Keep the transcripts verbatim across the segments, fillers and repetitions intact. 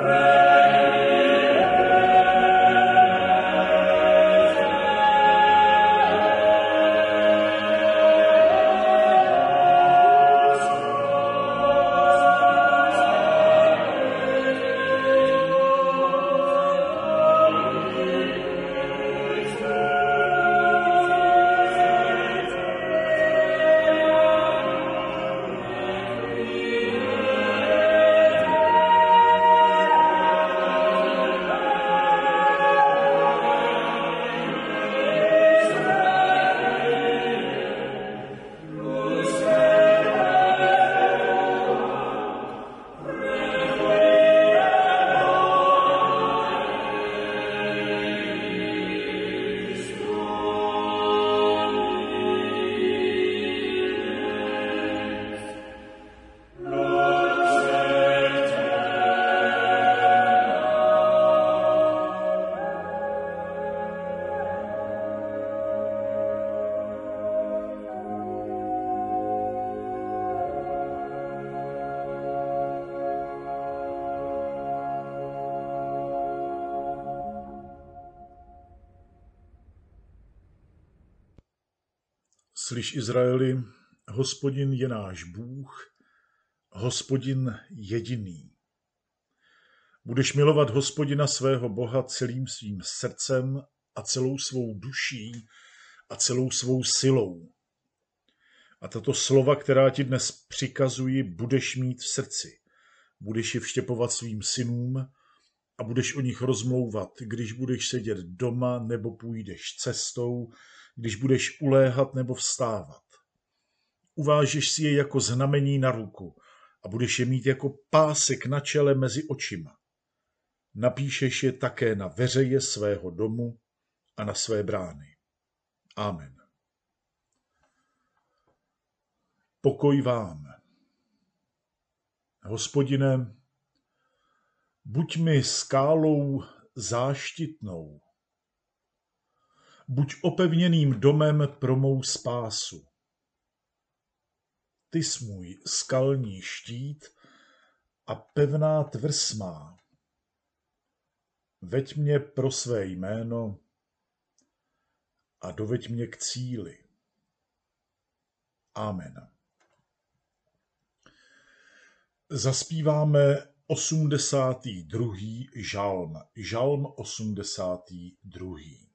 Slyš, Izraeli, Hospodin je náš Bůh, Hospodin jediný. Budeš milovat Hospodina svého Boha celým svým srdcem a celou svou duší a celou svou silou. A tato slova, která ti dnes přikazuji, budeš mít v srdci. Budeš je vštěpovat svým synům a budeš o nich rozmlouvat, když budeš sedět doma nebo půjdeš cestou, když budeš uléhat nebo vstávat. Uvážeš si je jako znamení na ruku a budeš je mít jako pásek na čele mezi očima. Napíšeš je také na veřeje svého domu a na své brány. Amen. Pokoj vám. Hospodine, buď mi skálou záštitnou, buď opevněným domem pro mou spásu. Ty jsi můj skalní štít a pevná tvrz má. Veď mě pro své jméno a doveď mě k cíli. Amen. Zaspíváme osmdesátý druhý žalm. Žalm osmdesátý druhý.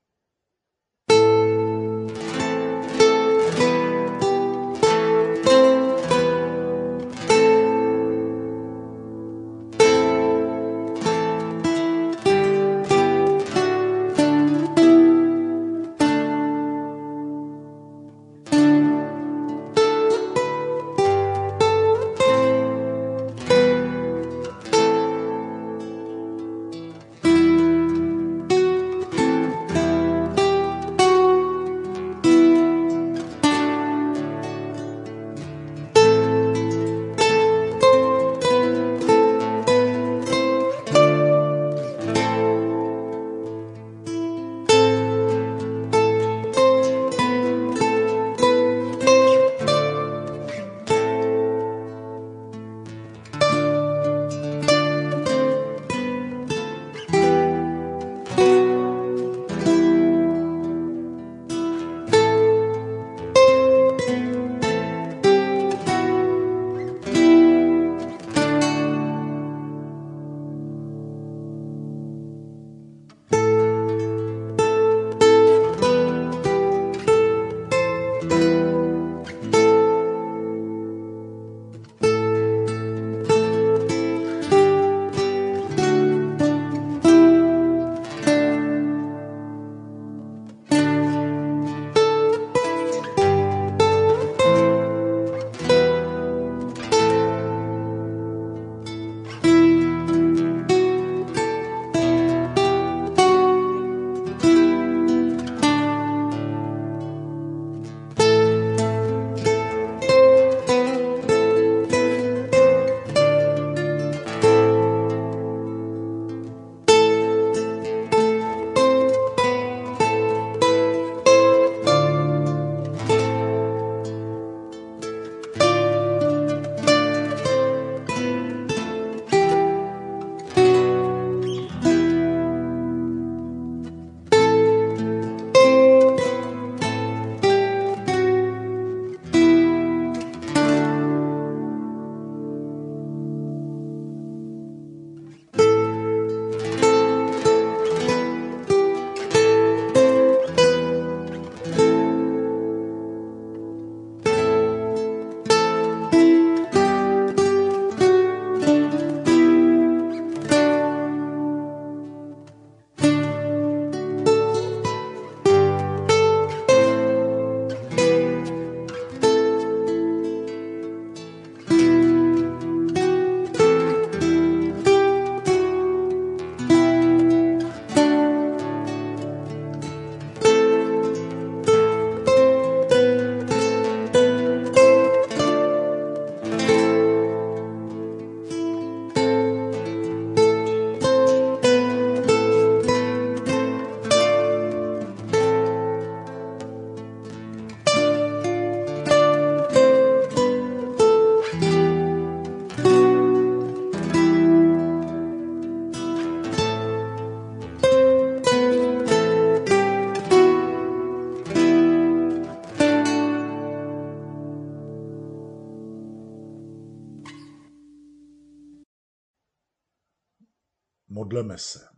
Modleme se.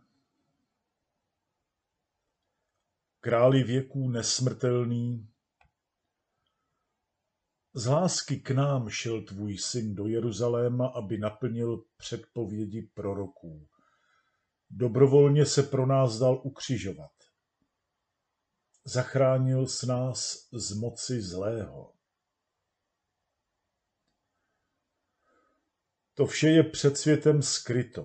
Králi věků nesmrtelný, z lásky k nám šel tvůj syn do Jeruzaléma, aby naplnil předpovědi proroků. Dobrovolně se pro nás dal ukřižovat. Zachránil s nás z moci zlého. To vše je před světem skryto.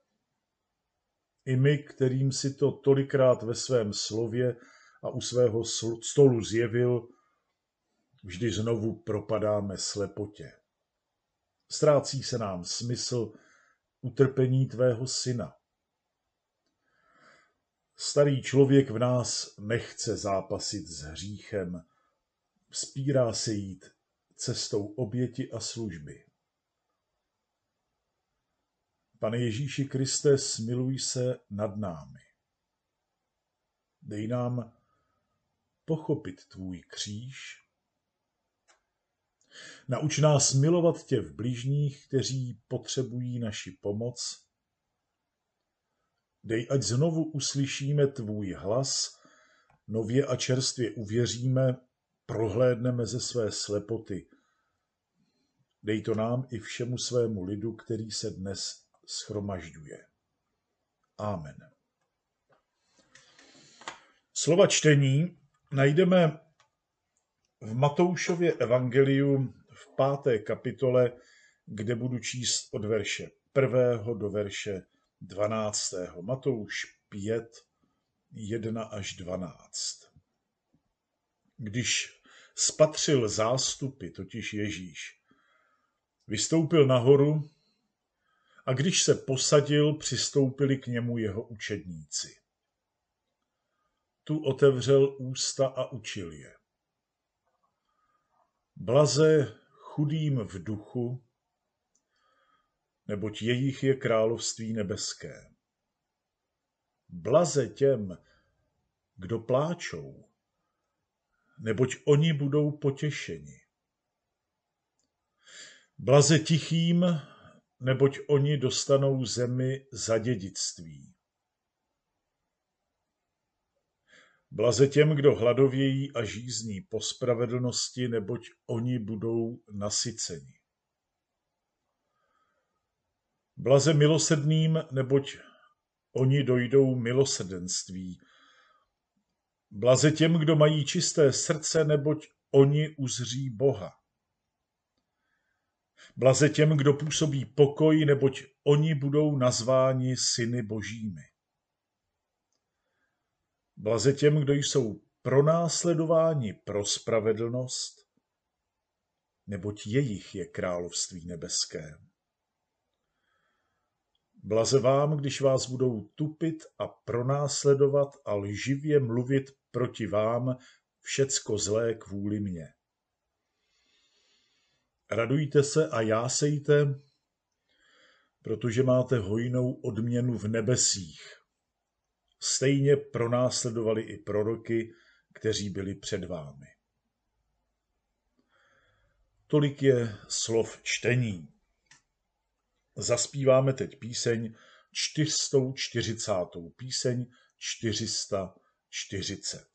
I my, kterým si to tolikrát ve svém slově a u svého stolu zjevil, vždy znovu propadáme slepotě. Ztrácí se nám smysl utrpení tvého syna. Starý člověk v nás nechce zápasit s hříchem, vzpírá se jít cestou oběti a služby. Pane Ježíši Kriste, smiluj se nad námi. Dej nám pochopit tvůj kříž. Nauč nás milovat tě v bližních, kteří potřebují naši pomoc. Dej, ať znovu uslyšíme tvůj hlas, nově a čerstvě uvěříme, prohlédneme ze své slepoty. Dej to nám i všemu svému lidu, který se dnes shromažďuje. Amen. Slova čtení najdeme v Matoušově evangeliu v páté kapitole, kde budu číst od verše prvého do verše dvanáctého. Matouš pět, jedna až dvanáct. Když spatřil zástupy, totiž Ježíš, vystoupil nahoru a když se posadil, přistoupili k němu jeho učedníci. Tu otevřel ústa a učil je. Blaze chudým v duchu, neboť jejich je království nebeské. Blaze těm, kdo pláčou, neboť oni budou potěšeni. Blaze tichým, neboť oni dostanou zemi za dědictví. Blaze těm, kdo hladovějí a žízní po spravedlnosti, neboť oni budou nasyceni. Blaze milosrdným, neboť oni dojdou milosrdenství. Blaze těm, kdo mají čisté srdce, neboť oni uzří Boha. Blaze těm, kdo působí pokoj, neboť oni budou nazváni syny božími. Blaze těm, kdo jsou pronásledováni pro spravedlnost, neboť jejich je království nebeské. Blaze vám, když vás budou tupit a pronásledovat a lživě mluvit proti vám všecko zlé kvůli mně. Radujte se a jásejte, protože máte hojnou odměnu v nebesích. Stejně pronásledovali i proroky, kteří byli před vámi. Tolik je slov čtení. Zaspíváme teď píseň čtyři sta čtyřicet. Píseň čtyři sta čtyřicet.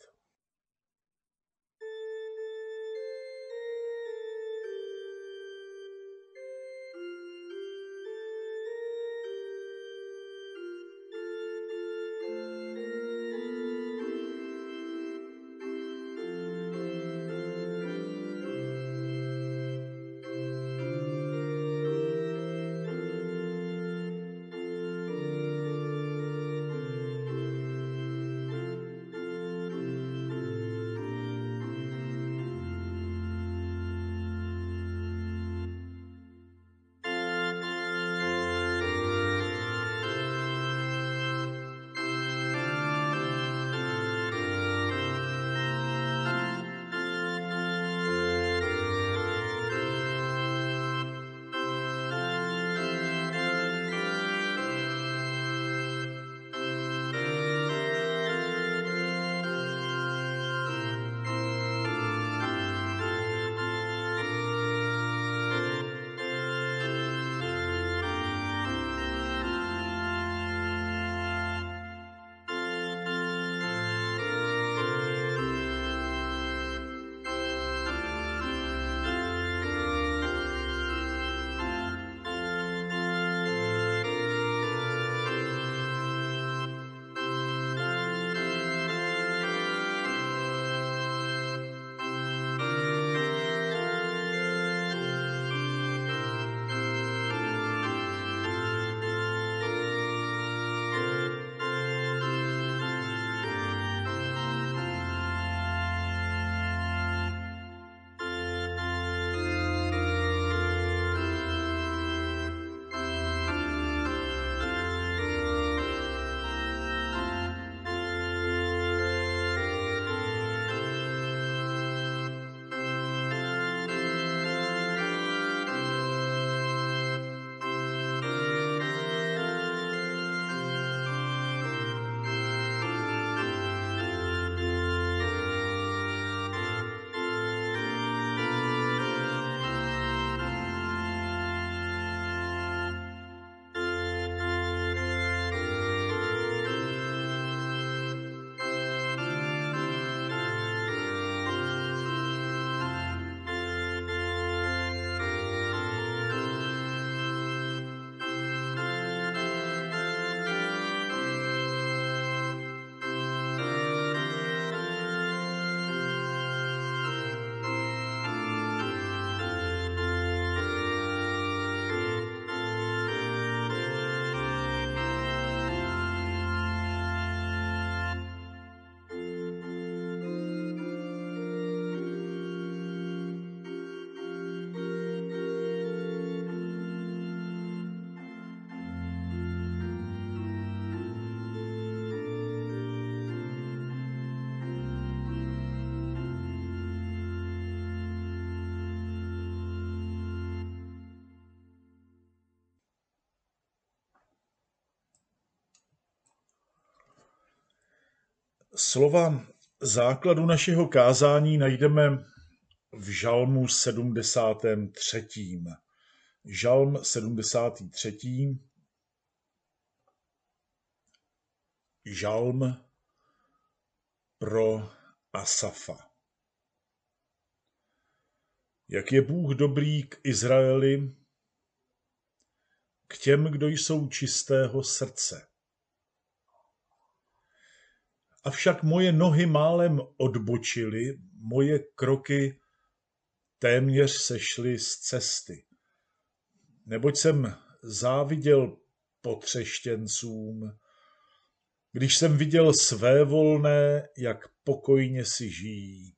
Slova základu našeho kázání najdeme v žalmu sedmdesátém třetím Žalm sedmdesátý třetí Žalm pro Asafa. Jak je Bůh dobrý k Izraeli, k těm, kdo jsou čistého srdce. Avšak moje nohy málem odbočily, moje kroky téměř sešly z cesty. Neboť jsem záviděl potřeštěncům, když jsem viděl svévolné, jak pokojně si žijí.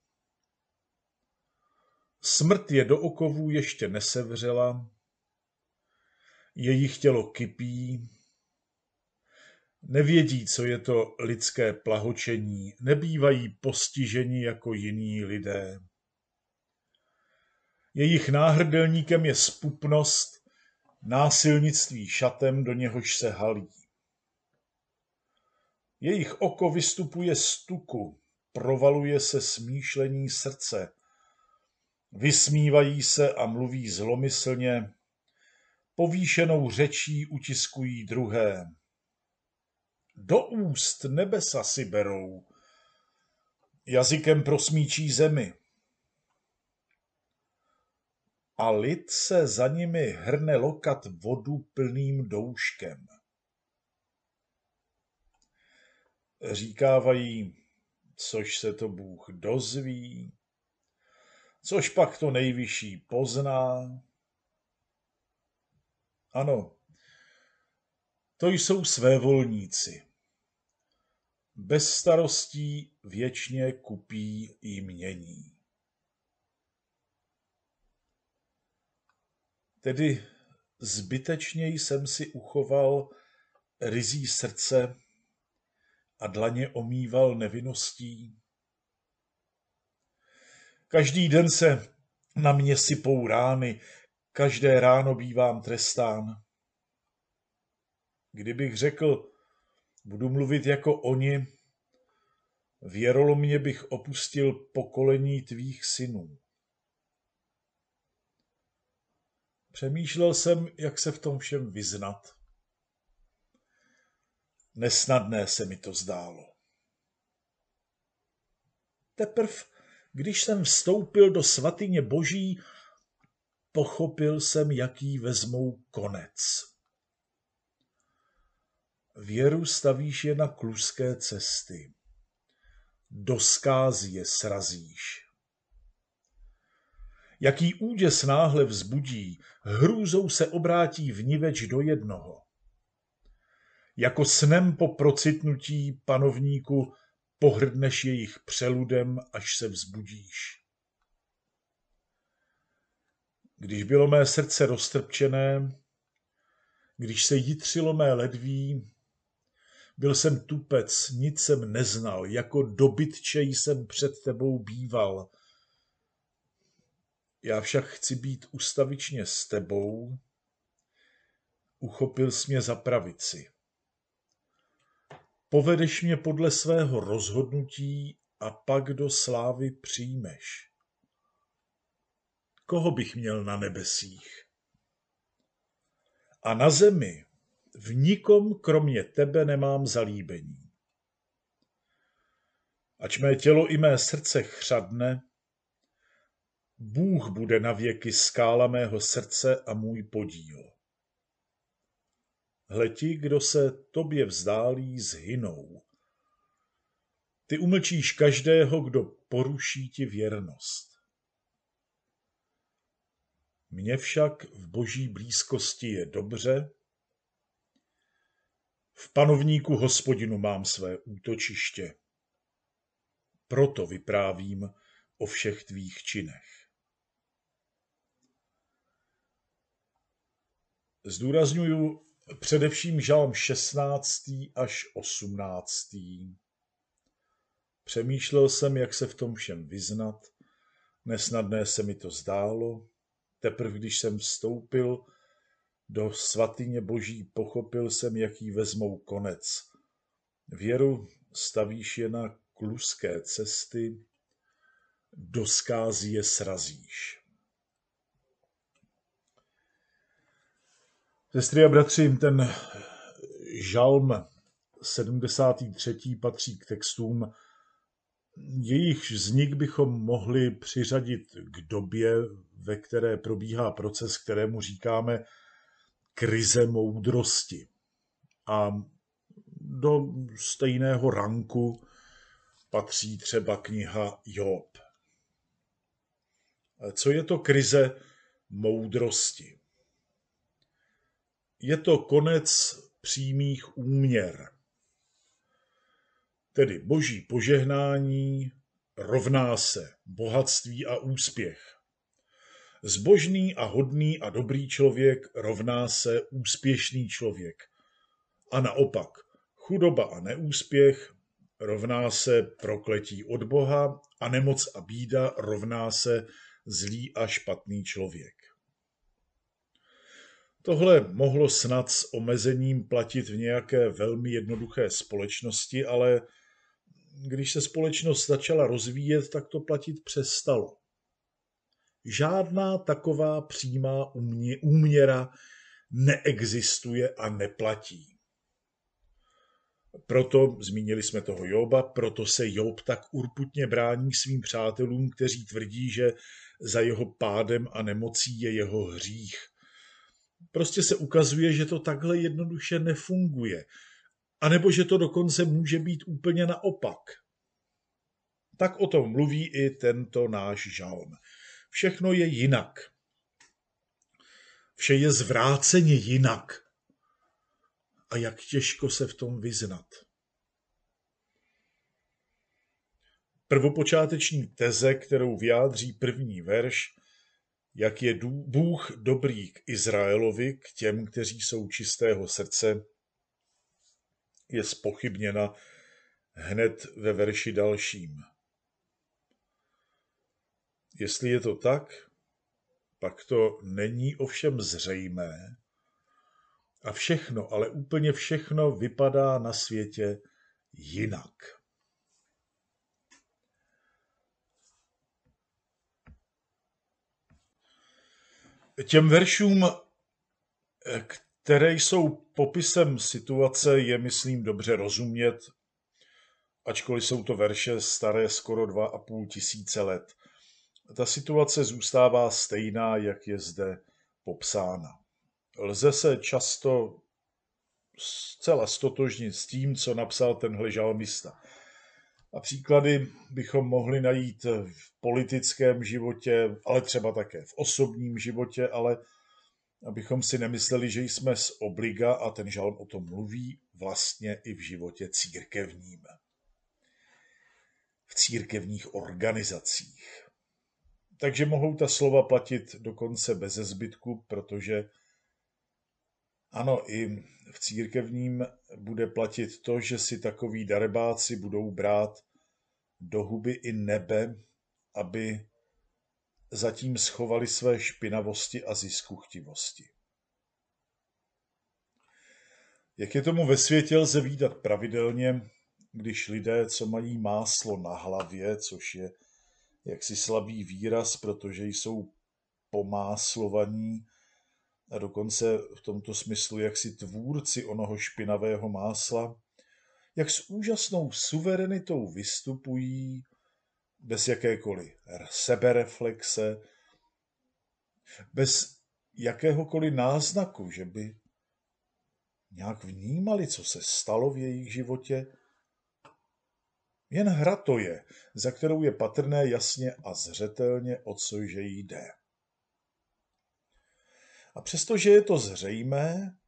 Smrt je do okovů ještě nesevřela, jejich tělo kypí, nevědí, co je to lidské plahočení, nebývají postiženi jako jiní lidé. Jejich náhrdelníkem je zpupnost, násilnictví šatem, do něhož se halí. Jejich oko vystupuje z tuku, provaluje se smýšlení srdce, vysmívají se a mluví zlomyslně, povýšenou řečí utiskují druhé. Do úst nebesa si berou, jazykem prosmíčí zemi. A lid se za nimi hrne lokat vodu plným douškem. Říkávají, což se to Bůh dozví, což pak to nejvyšší pozná. Ano, to jsou svévolníci. Bez starostí věčně kupí i mění. Tedy zbytečně jsem si uchoval ryzí srdce a dlaně omýval nevinností. Každý den se na mě sypou rány, každé ráno bývám trestán. Kdybych řekl, budu mluvit jako oni, věrolomně bych opustil pokolení tvých synů. Přemýšlel jsem, jak se v tom všem vyznat. Nesnadné se mi to zdálo. Teprv, když jsem vstoupil do svatyně Boží, pochopil jsem, jaký vezmou konec. Věru stavíš je na kluské cesty. Do zkázy je srazíš. Jaký úděs náhle vzbudí, hrůzou se obrátí vniveč do jednoho. Jako snem po procitnutí panovníku pohrdneš jejich přeludem, až se vzbudíš. Když bylo mé srdce roztrpčené, když se jitřilo mé ledví, byl jsem tupec, nic jsem neznal, jako dobytče jsem před tebou býval. Já však chci být ustavičně s tebou, uchopil jsi mě za pravici. Povedeš mě podle svého rozhodnutí a pak do slávy přijmeš. Koho bych měl na nebesích? A na zemi v nikom kromě tebe nemám zalíbení. Ač mé tělo i mé srdce chřadne, Bůh bude navěky skála mého srdce a můj podíl. Hle ti, kdo se tobě vzdálí, zhynou. Ty umlčíš každého, kdo poruší ti věrnost. Mně však v Boží blízkosti je dobře, v panovníku Hospodinu mám své útočiště. Proto vyprávím o všech tvých činech. Zdůrazňuju především žalm šestnáctý až osmnáctý Přemýšlel jsem, jak se v tom všem vyznat. Nesnadné se mi to zdálo. Teprve když jsem vstoupil do svatyně Boží, pochopil jsem, jaký vezmou konec. Věru stavíš je na kluské cesty, do zkázy je srazíš. Sestry a bratři, ten žalm sedmdesátý třetí patří k textům, jejichž vznik bychom mohli přiřadit k době, ve které probíhá proces, kterému říkáme krize moudrosti. A do stejného ranku patří třeba kniha Job. Co je to krize moudrosti? Je to konec přímých úměr. Tedy boží požehnání rovná se bohatství a úspěch. Zbožný a hodný a dobrý člověk rovná se úspěšný člověk. A naopak, chudoba a neúspěch rovná se prokletí od Boha a nemoc a bída rovná se zlý a špatný člověk. Tohle mohlo snad s omezením platit v nějaké velmi jednoduché společnosti, ale když se společnost začala rozvíjet, tak to platit přestalo. Žádná taková přímá úměra neexistuje a neplatí. Proto, zmínili jsme toho Joba, proto se Job tak urputně brání svým přátelům, kteří tvrdí, že za jeho pádem a nemocí je jeho hřích. Prostě se ukazuje, že to takhle jednoduše nefunguje. A nebo že to dokonce může být úplně naopak. Tak o tom mluví i tento náš žalm. Všechno je jinak. Vše je zvráceně jinak. A jak těžko se v tom vyznat. Prvopočáteční teze, kterou vyjádří první verš, jak je Bůh dobrý k Izraelovi, k těm, kteří jsou čistého srdce, je zpochybněna hned ve verši dalším. Jestli je to tak, pak to není ovšem zřejmé a všechno, ale úplně všechno vypadá na světě jinak. Těm veršům, které jsou popisem situace, je, myslím, dobře rozumět, ačkoliv jsou to verše staré skoro dva a půl tisíce let. Ta situace zůstává stejná, jak je zde popsána. Lze se často zcela stotožnit s tím, co napsal tenhle žalmista. A příklady bychom mohli najít v politickém životě, ale třeba také v osobním životě, ale abychom si nemysleli, že jsme z obliga, a ten žalm o tom mluví, vlastně i v životě církevním. V církevních organizacích. Takže mohou ta slova platit dokonce beze zbytku, protože ano, i v církevním bude platit to, že si takoví darebáci budou brát do huby i nebe, aby zatím schovali své špinavosti a ziskuchtivosti. Jak je tomu ve světě, lze vídat pravidelně, když lidé, co mají máslo na hlavě, což je jaksi slabý výraz, protože jsou pomáslovaní a dokonce v tomto smyslu jaksi tvůrci onoho špinavého másla, jak s úžasnou suverenitou vystupují bez jakékoliv sebereflexe, bez jakéhokoliv náznaku, že by nějak vnímali, co se stalo v jejich životě. Jen hra to je, za kterou je patrné jasně a zřetelně, o co že jde. A přestože je to zřejmé,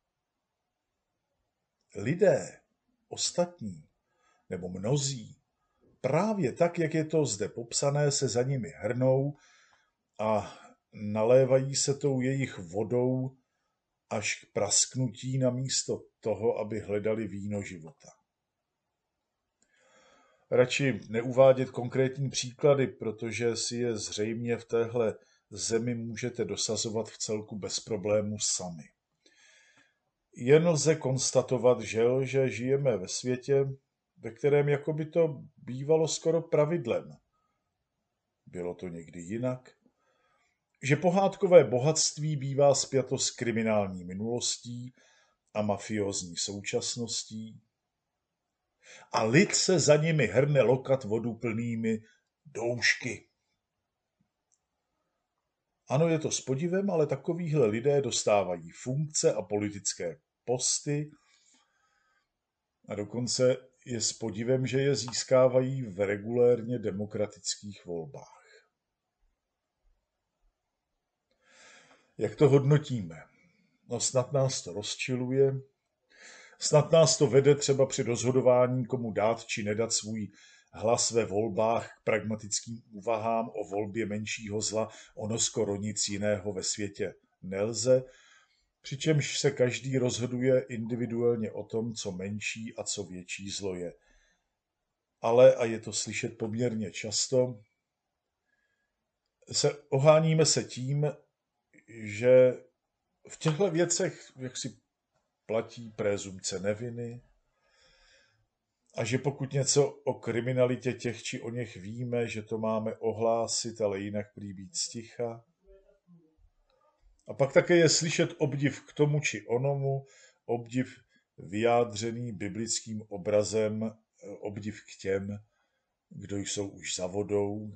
lidé, ostatní, nebo mnozí, právě tak, jak je to zde popsané, se za nimi hrnou a nalévají se tou jejich vodou až k prasknutí namísto toho, aby hledali víno života. Radši neuvádět konkrétní příklady, protože si je zřejmě v téhle zemi můžete dosazovat v celku bez problémů sami. Jen lze konstatovat, že, že žijeme ve světě, ve kterém jako by to bývalo skoro pravidlem. Bylo to někdy jinak? Že pohádkové bohatství bývá spjato s kriminální minulostí a mafiózní současností a lid se za nimi hrne lokat vodu plnými doušky. Ano, je to s podivem, ale takovýhle lidé dostávají funkce a politické posty a dokonce je s podivem, že je získávají v regulérně demokratických volbách. Jak to hodnotíme? No snad nás to rozčiluje, snad nás to vede třeba při rozhodování, komu dát či nedat svůj hlas ve volbách k pragmatickým úvahám o volbě menšího zla, ono skoro nic jiného ve světě nelze, přičemž se každý rozhoduje individuálně o tom, co menší a co větší zlo je. Ale, a je to slyšet poměrně často, se oháníme se tím, že v těchto věcech jaksi platí prézumce neviny a že pokud něco o kriminalitě těch či o něch víme, že to máme ohlásit, ale jinak prý být sticha. A pak také je slyšet obdiv k tomu či onomu, obdiv vyjádřený biblickým obrazem, obdiv k těm, kdo jsou už za vodou.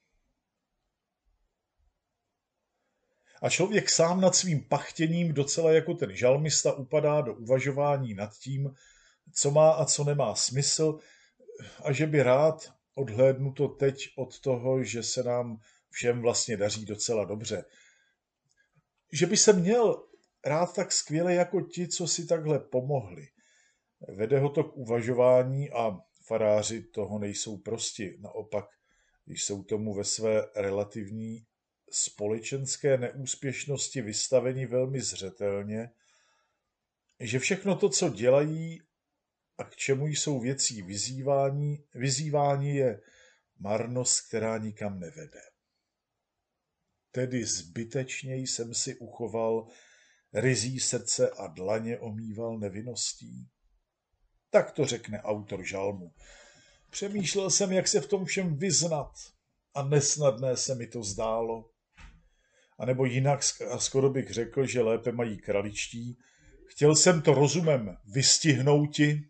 A člověk sám nad svým pachtěním docela jako ten žalmista upadá do uvažování nad tím, co má a co nemá smysl a že by rád, odhlédnuto teď od toho, že se nám všem vlastně daří docela dobře, že by se měl rád tak skvěle jako ti, co si takhle pomohli. Vede ho to k uvažování a faráři toho nejsou prosti. Naopak, jsou tomu ve své relativní společenské neúspěšnosti vystaveni velmi zřetelně, že všechno to, co dělají a k čemu jsou věcí vyzývání, vyzývání je marnost, která nikam nevede. Tedy zbytečně jsem si uchoval ryzí srdce a dlaně omýval nevinností. Tak to řekne autor žalmu. Přemýšlel jsem, jak se v tom všem vyznat a nesnadné se mi to zdálo. A nebo jinak, a skoro bych řekl, že lépe mají kraličtí, chtěl jsem to rozumem vystihnouti,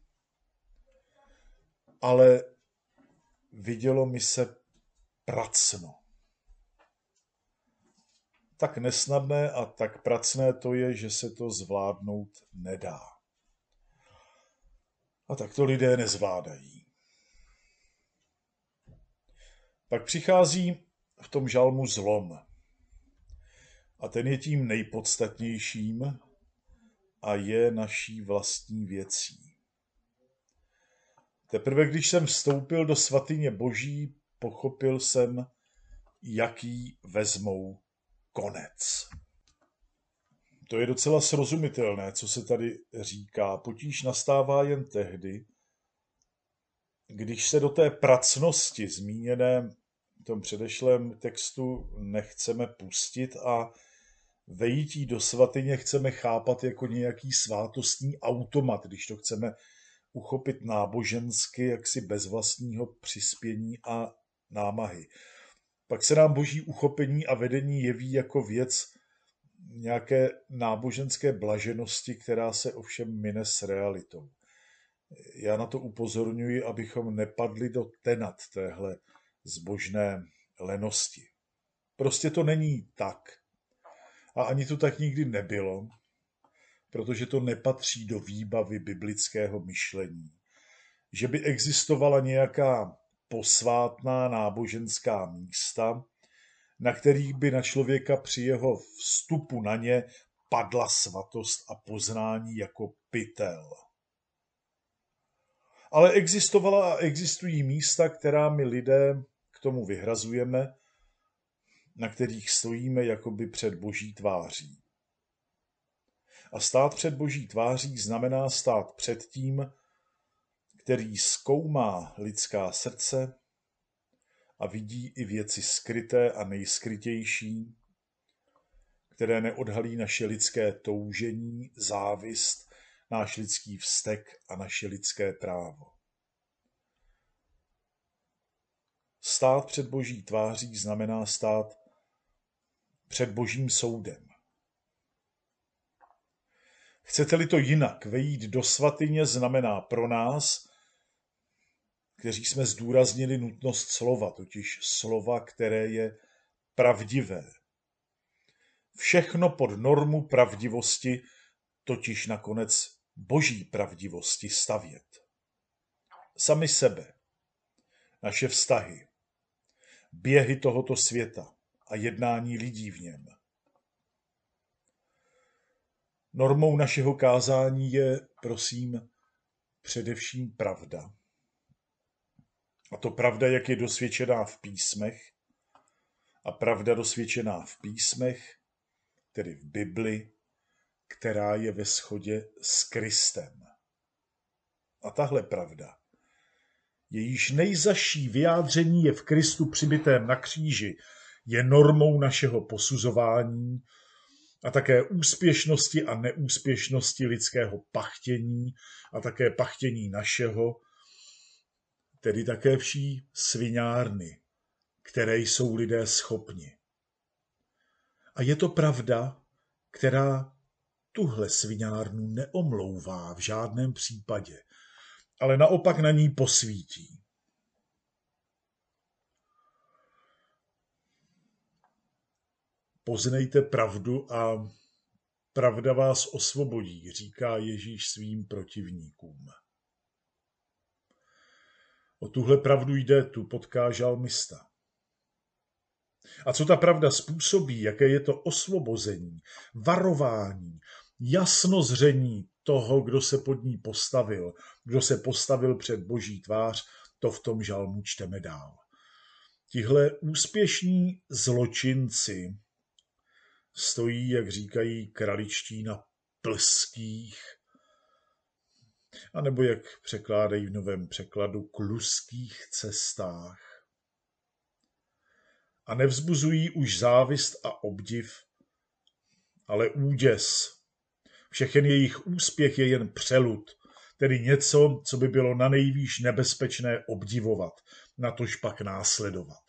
ale vidělo mi se pracno. Tak nesnadné a tak pracné to je, že se to zvládnout nedá. A tak to lidé nezvládají. Pak přichází v tom žalmu zlom. A ten je tím nejpodstatnějším a je naší vlastní věcí. Teprve když jsem vstoupil do svatyně Boží, pochopil jsem, jaký vezmou konec. To je docela srozumitelné, co se tady říká. Potíž nastává jen tehdy, když se do té pracnosti zmíněné v tom předešlém textu nechceme pustit a vejítí do svatyně chceme chápat jako nějaký svátostní automat, když to chceme uchopit nábožensky, jaksi bez vlastního přispění a námahy. Pak se nám Boží uchopení a vedení jeví jako věc nějaké náboženské blaženosti, která se ovšem mine s realitou. Já na to upozorňuji, abychom nepadli do tenat téhle zbožné lenosti. Prostě to není tak. A ani to tak nikdy nebylo, protože to nepatří do výbavy biblického myšlení. Že by existovala nějaká posvátná náboženská místa, na kterých by na člověka při jeho vstupu na ně padla svatost a poznání jako pytel. Ale existovala a existují místa, která my lidé k tomu vyhrazujeme, na kterých stojíme jakoby před Boží tváří. A stát před Boží tváří znamená stát před tím, který zkoumá lidská srdce a vidí i věci skryté a nejskrytější, které neodhalí naše lidské toužení, závist, náš lidský vztek a naše lidské právo. stát před Boží tváří znamená stát před Božím soudem. Chcete-li to jinak, vejít do svatyně znamená pro nás, kteří jsme zdůraznili nutnost slova, totiž slova, které je pravdivé. Všechno pod normu pravdivosti, totiž nakonec Boží pravdivosti stavět. Sami sebe, naše vztahy, běhy tohoto světa a jednání lidí v něm. Normou našeho kázání je, prosím, především pravda. A to pravda, jak je dosvědčená v písmech, a pravda dosvědčená v písmech, tedy v Bibli, která je ve shodě s Kristem. A tahle pravda, jejíž nejzazší vyjádření je v Kristu přibitém na kříži, je normou našeho posuzování a také úspěšnosti a neúspěšnosti lidského pachtění a také pachtění našeho, tedy také vší sviňárny, které jsou lidé schopni. A je to pravda, která tuhle sviňárnu neomlouvá v žádném případě, ale naopak na ní posvítí. Poznejte pravdu a pravda vás osvobodí, říká Ježíš svým protivníkům. O tuhle pravdu jde, tu potká žalmista. A co ta pravda způsobí, jaké je to osvobození, varování, jasnozření toho, kdo se pod ní postavil, kdo se postavil před Boží tvář, to v tom žalmu čteme dál. Tihle úspěšní zločinci stojí, jak říkají kraličtí, na plských, anebo jak překládají v novém překladu, kluských cestách. A nevzbuzují už závist a obdiv, ale úděs. Všechen jejich úspěch je jen přelud, tedy něco, co by bylo nanejvýš nebezpečné obdivovat, natož pak následovat.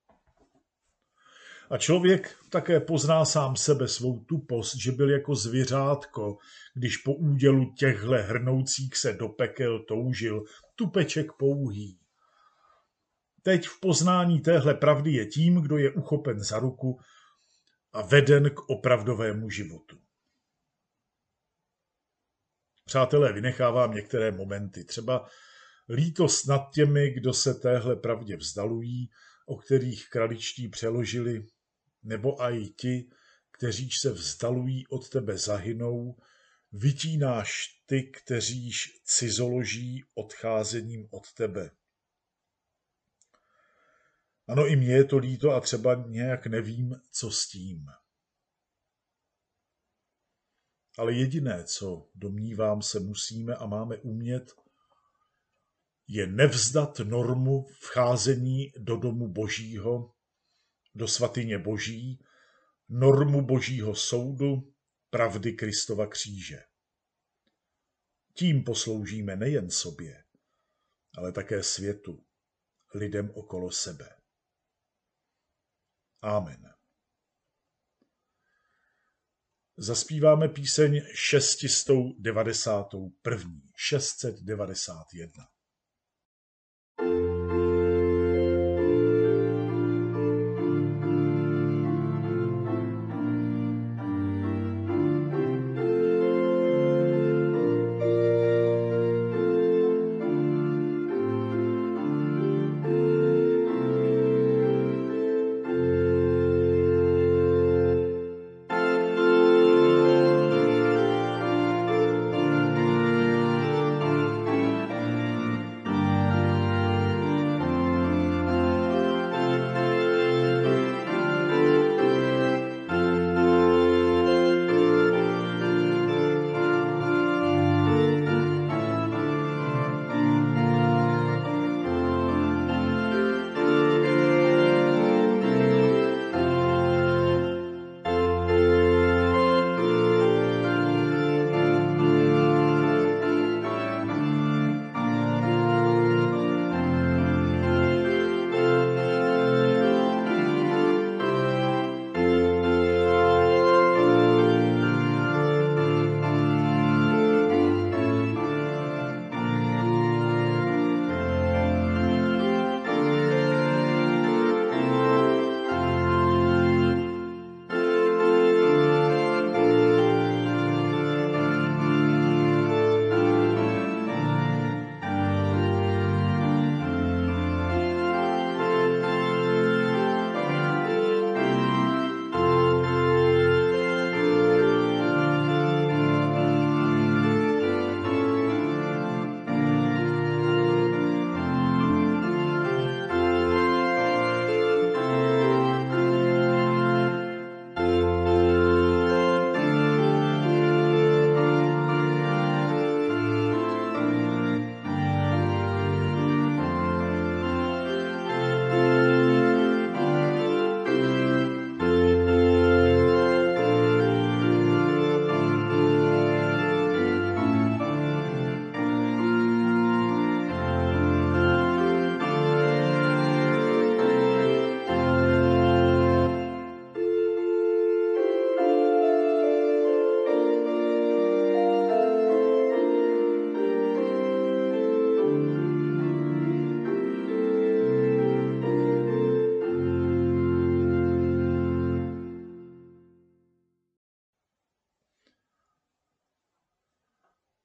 A člověk také pozná sám sebe svou tupost, že byl jako zvířátko, když po údělu těchhle hrnoucích se do pekel toužil, tupeček pouhý. Teď v poznání téhle pravdy je tím, kdo je uchopen za ruku a veden k opravdovému životu. Přátelé, vynechávám některé momenty, třeba lítost nad těmi, kdo se téhle pravdě vzdalují, o kterých kraličtí přeložili, nebo aj ti, kteříž se vzdalují od tebe zahynou, vytínáš ty, kteříž cizoloží odcházením od tebe. Ano, i mně je to líto a třeba nějak nevím, co s tím. Ale jediné, co domnívám se musíme a máme umět, je nevzdat normu vcházení do domu Božího, do svatyně Boží, normu Božího soudu, pravdy Kristova kříže. Tím posloužíme nejen sobě, ale také světu, lidem okolo sebe. Amen. Zaspíváme píseň šest set devadesát jedna. šest set devadesát jedna.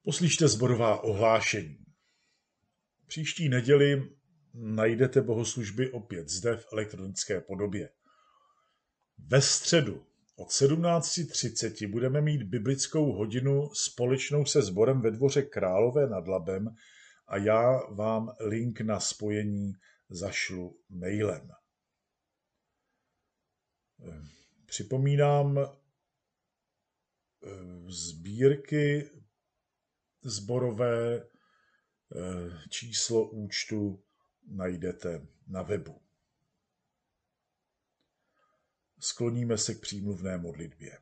Poslyšte sborová ohlášení. Příští neděli najdete bohoslužby opět zde v elektronické podobě. Ve středu od sedmnáct třicet budeme mít biblickou hodinu společnou se sborem ve Dvoře Králové nad Labem a já vám link na spojení zašlu mailem. Připomínám, sbírky sborové, číslo účtu najdete na webu. Skloníme se k přímluvné modlitbě.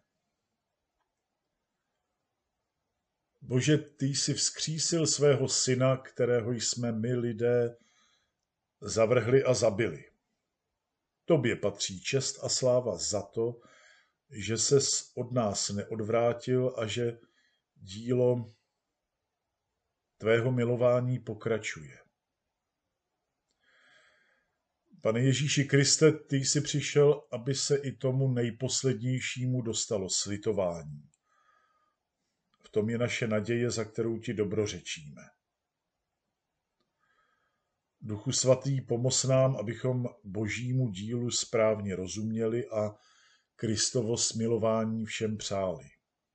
Bože, ty jsi vzkřísil svého syna, kterého jsme my lidé zavrhli a zabili. Tobě patří čest a sláva za to, že ses od nás neodvrátil a že dílo tvého milování pokračuje. Pane Ježíši Kriste, ty jsi přišel, aby se i tomu nejposlednějšímu dostalo slitování. V tom je naše naděje, za kterou ti dobrořečíme. Duchu svatý, pomoz nám, abychom božímu dílu správně rozuměli a Kristovo smilování všem přáli.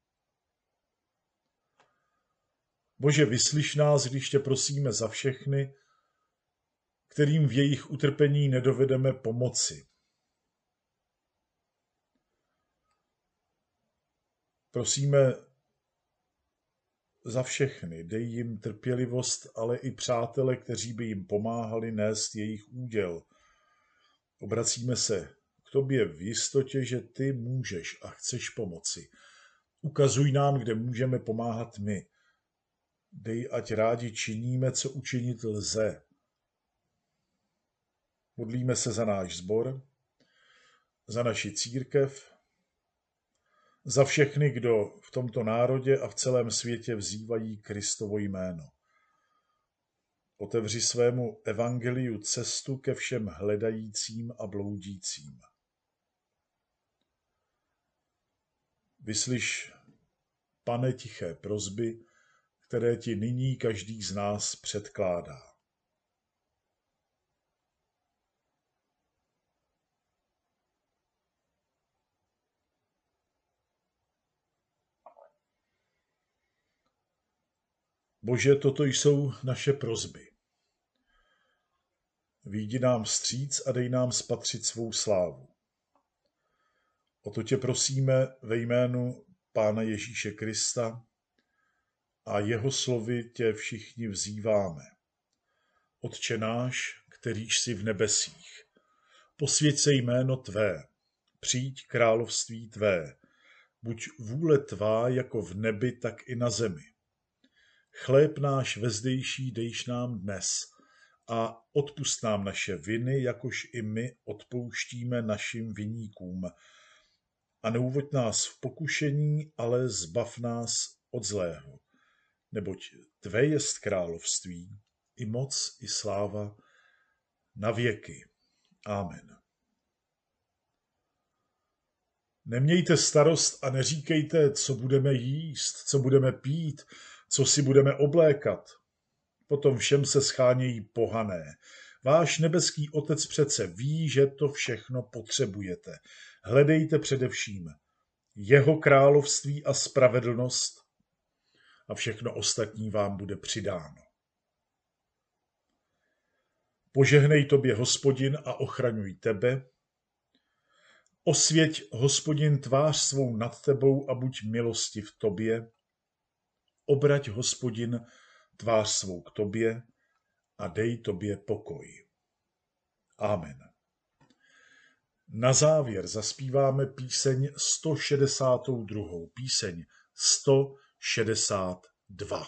Bože, vyslyš nás, když tě prosíme za všechny, kterým v jejich utrpení nedovedeme pomoci. Prosíme za všechny, dej jim trpělivost, ale i přátele, kteří by jim pomáhali nést jejich úděl. Obracíme se k tobě v jistotě, že ty můžeš a chceš pomoci. Ukazuj nám, kde můžeme pomáhat my. Dej, ať rádi činíme, co učinit lze. Modlíme se za náš sbor, za naši církev, za všechny, kdo v tomto národě a v celém světě vzývají Kristovo jméno. Otevři svému evangeliu cestu ke všem hledajícím a bloudícím. Vyslyš, Pane, tiché prosby, které ti nyní každý z nás předkládá. Bože, toto jsou naše prosby. Vyjdi nám vstříc a dej nám spatřit svou slávu. O to tě prosíme ve jménu Pána Ježíše Krista a jeho slovy tě všichni vzýváme. Otče náš, kterýž jsi v nebesích, posvěť se jméno tvé, přijď království tvé, buď vůle tvá jako v nebi, tak i na zemi. Chléb náš vezdejší dejš nám dnes a odpusť nám naše viny, jakož i my odpouštíme našim viníkům. A neuvoď nás v pokušení, ale zbav nás od zlého. Neboť tvé jest království, i moc, i sláva, na věky. Amen. Nemějte starost a neříkejte, co budeme jíst, co budeme pít, co si budeme oblékat. Potom všem se schánějí pohané. Váš nebeský Otec přece ví, že to všechno potřebujete. Hledejte především jeho království a spravedlnost a všechno ostatní vám bude přidáno. Požehnej tobě Hospodin a ochraňuj tebe. Osvěť Hospodin tvář svou nad tebou a buď milostiv tobě. Obrať Hospodin tvář svou k tobě a dej tobě pokoj. Amen. Na závěr zaspíváme píseň sto šedesát dva. Píseň sto šedesát dva.